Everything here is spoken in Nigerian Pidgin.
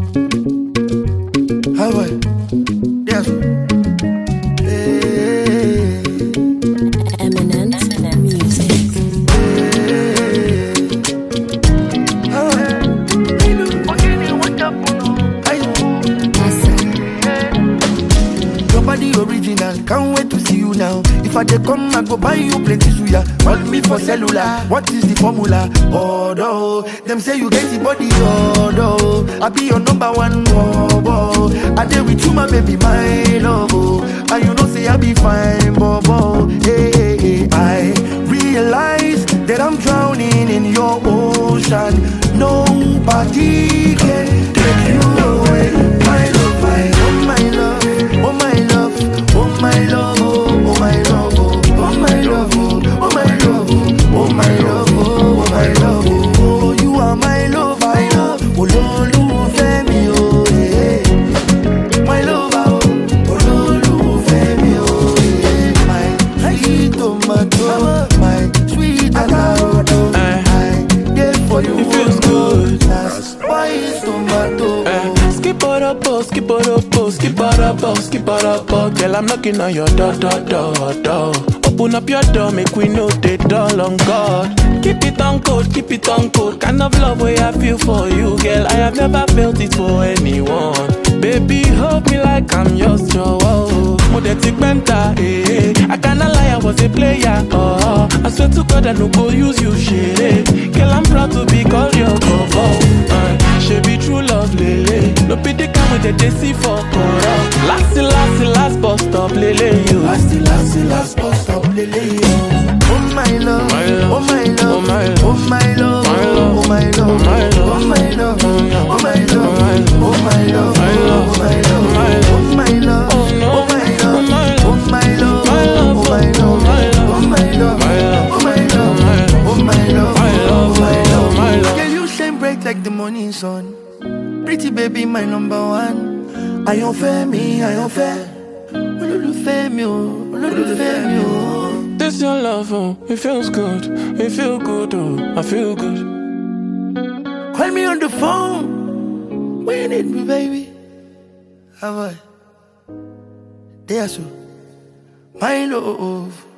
How about yes. Eminent music. Your body original, can't wait to see you now. If I dey come, I go buy you plenty suya. Call me for cellular, what is the formula? Oh no, them say you get the body, oh no. I be your number one, oh, oh. I dey with you, my baby, my love, oh. And you know say I be fine, bobo. Hey, hey, hey. I realize that I'm drowning in your ocean. Nobody can take you away, my love, my love. Oh my love, oh my love, oh my love, oh my love, oh my love, oh my love, oh my love, oh you are my love, I love, oh Lulu Femi, oh yeah, my love, oh Lulu Femi, oh yeah, my sweet tomato, my sweet avocado, I get for you, it feels good. Spice tomato. Skip it up, oh, skip it up, oh, skip it up, oh, skip it up, oh. Girl, I'm knocking on your door. Open up your door, make we know they all on God. Keep it on code, kind of love way I feel for you, girl. I have never felt it for anyone. Baby, hold me like I'm yours, Joe. Modetic Benta, eh. I cannot lie, I was a player, oh. I swear to God, I no go use you, shit. Girl, I'm proud to be called your cover. She be true love, lele. No pity come with the DC for Cora. Last bus stop, lele, you. Last bus stop, lele, you. Oh my love, oh my love, oh my love, oh my love, oh my love, oh my love, oh my love, oh my love, oh my love, oh my love, oh my love, oh my love, oh my love, oh my love, oh my love, oh my love, oh my love. Girl, you shine bright like the morning sun. Pretty baby, my number one. I don't fair me, I don't fair. Olólùfẹ́ mi o, olólùfẹ́ mi o. This your love, oh, it feels good, oh, I feel good. Call me on the phone when you need me, baby. How about? There, so my love.